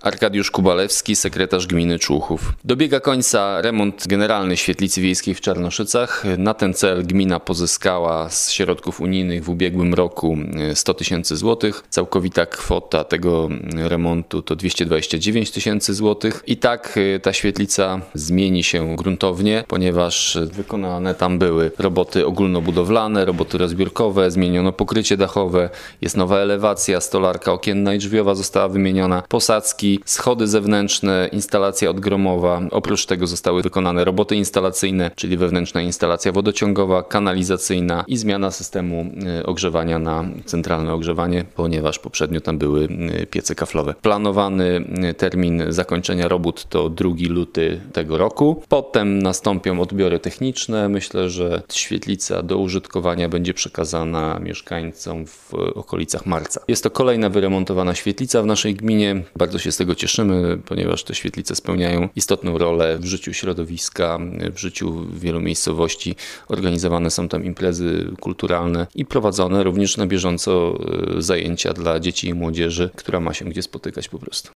Arkadiusz Kubalewski, sekretarz gminy Człuchów. Dobiega końca remont generalny świetlicy wiejskiej w Czarnoszycach. Na ten cel gmina pozyskała z środków unijnych w ubiegłym roku 100 tysięcy złotych. Całkowita kwota tego remontu to 229 tysięcy złotych. I tak ta świetlica zmieni się gruntownie, ponieważ wykonane tam były roboty ogólnobudowlane, roboty rozbiórkowe, zmieniono pokrycie dachowe, jest nowa elewacja, stolarka okienna i drzwiowa została wymieniona, posadzki, schody zewnętrzne, instalacja odgromowa. Oprócz tego zostały wykonane roboty instalacyjne, czyli wewnętrzna instalacja wodociągowa, kanalizacyjna i zmiana systemu ogrzewania na centralne ogrzewanie, ponieważ poprzednio tam były piece kaflowe. Planowany termin zakończenia robót to 2 luty tego roku. Potem nastąpią odbiory techniczne. Myślę, że świetlica do użytkowania będzie przekazana mieszkańcom w okolicach marca. Jest to kolejna wyremontowana świetlica w naszej gminie. Bardzo się z tego cieszymy, ponieważ te świetlice spełniają istotną rolę w życiu środowiska, w życiu wielu miejscowości. Organizowane są tam imprezy kulturalne i prowadzone również na bieżąco zajęcia dla dzieci i młodzieży, która ma się gdzie spotykać po prostu.